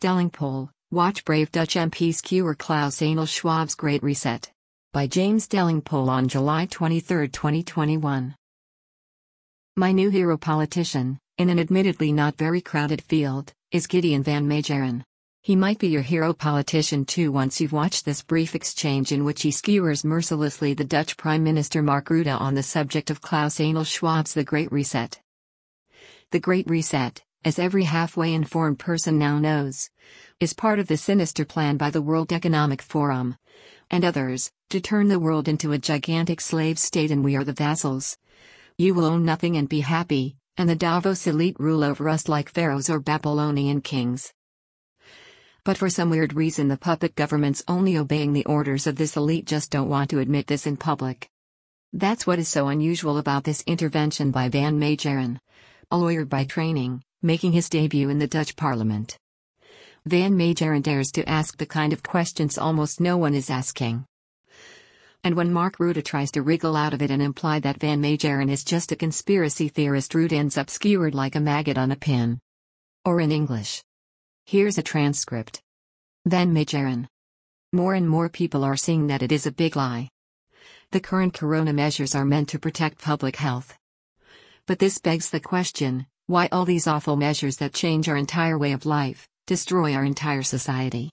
Delingpole, watch brave Dutch MP skewer Klaus-Einel Schwab's Great Reset. By James Delingpole on July 23, 2021. My new hero politician, in an admittedly not very crowded field, is Gideon van Meegeren. He might be your hero politician too once you've watched this brief exchange in which he skewers mercilessly the Dutch Prime Minister Mark Rutte on the subject of Klaus-Einel Schwab's The Great Reset. The Great Reset, as every halfway informed person now knows, is part of the sinister plan by the World Economic Forum and others to turn the world into a gigantic slave state and we are the vassals. You will own nothing and be happy, and the Davos elite rule over us like pharaohs or Babylonian kings. But for some weird reason the puppet governments only obeying the orders of this elite just don't want to admit this in public. That's what is so unusual about this intervention by Van Meegeren, a lawyer by training, making his debut in the Dutch parliament. Van Meegeren dares to ask the kind of questions almost no one is asking. And when Mark Rutte tries to wriggle out of it and imply that Van Meegeren is just a conspiracy theorist, Rutte ends up skewered like a maggot on a pin. Or in English. Here's a transcript. Van Meegeren. More and more people are seeing that it is a big lie. The current corona measures are meant to protect public health. But this begs the question, why all these awful measures that change our entire way of life, destroy our entire society?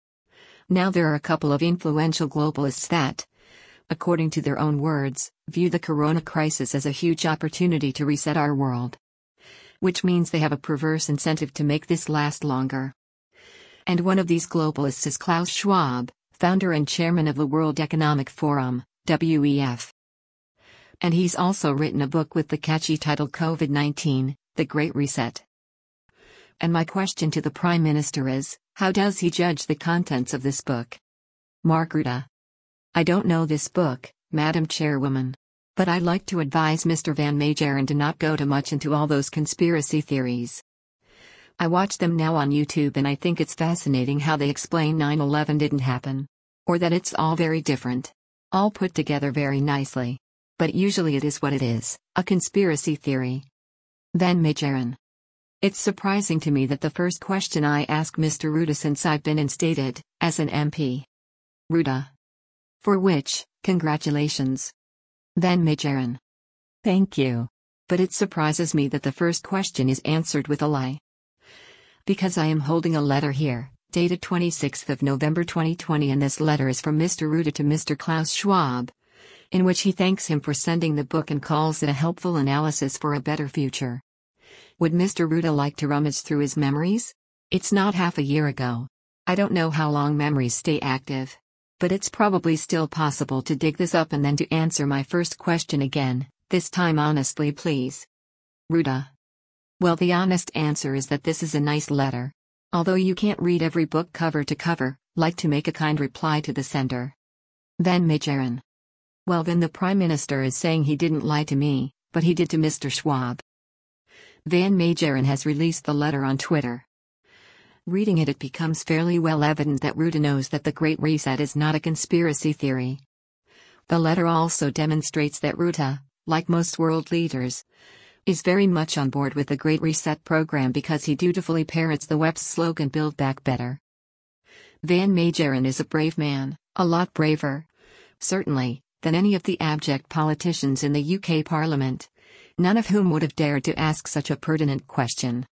Now there are a couple of influential globalists that, according to their own words, view the corona crisis as a huge opportunity to reset our world. Which means they have a perverse incentive to make this last longer. And one of these globalists is Klaus Schwab, founder and chairman of the World Economic Forum, WEF. And he's also written a book with the catchy title COVID-19, The Great Reset. And my question to the Prime Minister is, how does he judge the contents of this book? Mark Rutte. I don't know this book, Madam Chairwoman. But I'd like to advise Mr. Van Meegeren to not go too much into all those conspiracy theories. I watch them now on YouTube and I think it's fascinating how they explain 9/11 didn't happen. Or that it's all very different. All put together very nicely. But usually it is what it is, a conspiracy theory. Van Meegeren. It's surprising to me that the first question I ask Mr. Rutte since I've been instated, as an MP. Rutte. For which, congratulations. Van Meegeren. Thank you. But it surprises me that the first question is answered with a lie. Because I am holding a letter here, dated 26th of November 2020, and this letter is from Mr. Rutte to Mr. Klaus Schwab, in which he thanks him for sending the book and calls it a helpful analysis for a better future. Would Mr. Rutte like to rummage through his memories? It's not half a year ago. I don't know how long memories stay active. But it's probably still possible to dig this up and then to answer my first question again, this time honestly please. Rutte. Well, the honest answer is that this is a nice letter. Although you can't read every book cover to cover, like to make a kind reply to the sender. Van Meegeren. Well, then the Prime Minister is saying he didn't lie to me, but he did to Mr. Schwab. Van Meegeren has released the letter on Twitter. Reading it becomes fairly well evident that Rutte knows that the Great Reset is not a conspiracy theory. The letter also demonstrates that Rutte, like most world leaders, is very much on board with the Great Reset program because he dutifully parrots the WEF's slogan Build Back Better. Van Meegeren is a brave man, a lot braver, certainly, than any of the abject politicians in the UK Parliament, none of whom would have dared to ask such a pertinent question.